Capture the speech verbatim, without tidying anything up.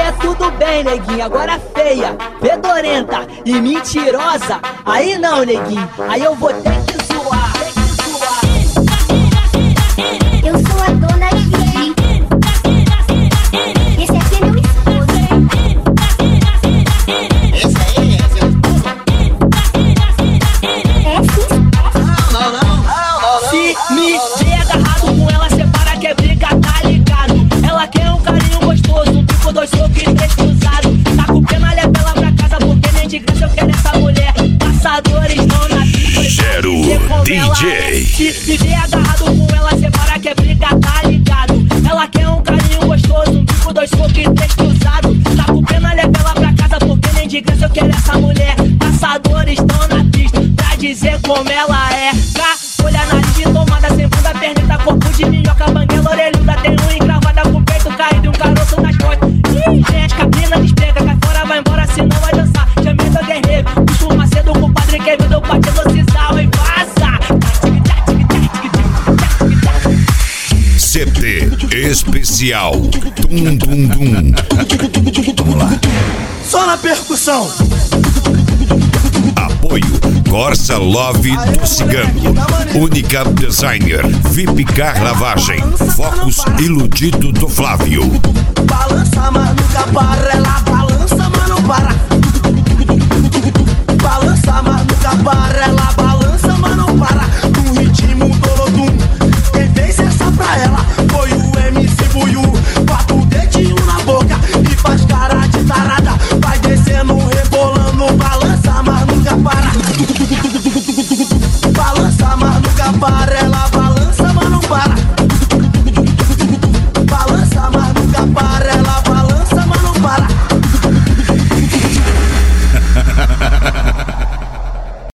é tudo bem, neguinho. Agora feia, fedorenta e mentirosa, aí não, neguinho. Aí eu vou ter que zoar, ter que zoar. Eu sou a dona Gigi. Esse aqui é meu esposo. Esse aí é seu esposo? É sim. Não, não, não, não, não. Se me vê agarrado com ela, separa que é briga, tá ligado? Ela quer um carinho gostoso, um bico, dois socos e três cruzados. Tá com pena, leva ela pra casa, porque nem de graça eu quero essa mulher. Passadores estão na pista. Gero D J. Se me vê agarrado com ela, separa que é briga, tá ligado? Ela quer um carinho gostoso, um bico, dois socos e três cruzados. Tá com pena, leva ela pra casa, porque nem de graça eu quero essa mulher. Passadores estão na pista pra dizer como ela é. Cá, olha na de tomada, sem bunda, perneta, corpo de minhoca, banguela, orelhuda, tem um encravada com o peito caído e um caroço nas costas. Ih, gente, cabina despega, cai fora, vai embora, senão vai dançar. Chamei do guerreiro, puxo Macedo com o padre que me deu pra te velocidade e vaza. C T especial Tum Tum Tum. Vamos lá. Só na percussão. Apoio Corsa Love do Cigano, Única Designer, V I P Car Lavagem, Focus Iludido do Flávio. Balança, mas nunca para, ela balança.